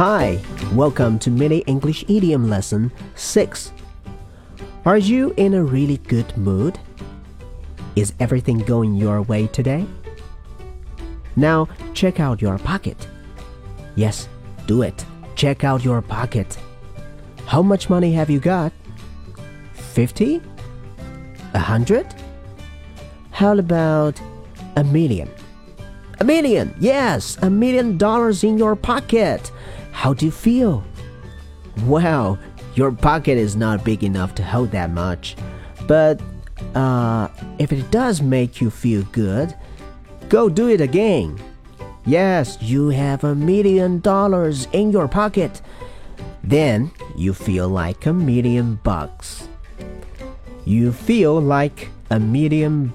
Hi, welcome to Mini English Idiom Lesson 6. Are you in a really good mood? Is everything going your way today? Now, check out your pocket. Yes, do it. Check out your pocket. How much money have you got? 50? 100? How about a million? A million! Yes, $1 million in your pocket. How do you feel? Well, your pocket is not big enough to hold that much. But if it does make you feel good, go do it again. Yes, you have $1 million in your pocket. Then you feel like $1 million. You feel like $1 million.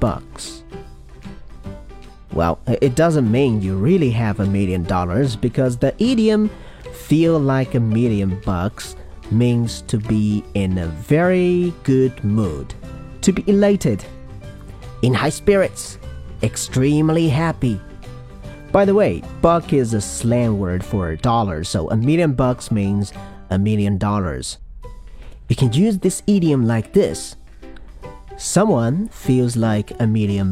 Well, it doesn't mean you really have $1 million because the idiom feel like $1 million means to be in a very good mood, to be elated, in high spirits, extremely happy. By the way, buck is a slang word for dollar, so $1 million means $1 million. You can use this idiom like this. Someone feels like $1 million.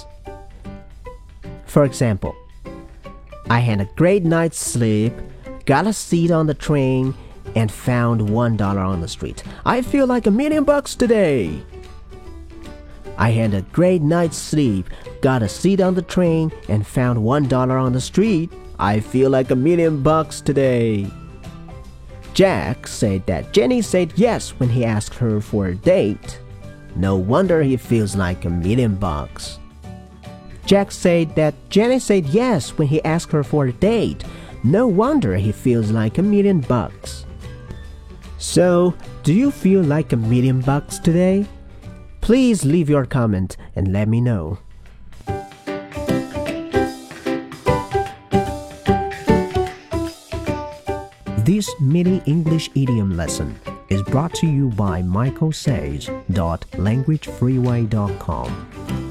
For example, I had a great night's sleep, got a seat on the train, and found $1 on the street. I feel like $1 million today. I had a great night's sleep, got a seat on the train, and found $1 on the street. I feel like $1 million today. Jack said that Jenny said yes when he asked her for a date. No wonder he feels like $1 million. Jack said that Jenny said yes when he asked her for a date. No wonder he feels like $1 million. So, do you feel like $1 million today? Please leave your comment and let me know. This mini English idiom lesson is brought to you by michaelsays.languagefreeway.com.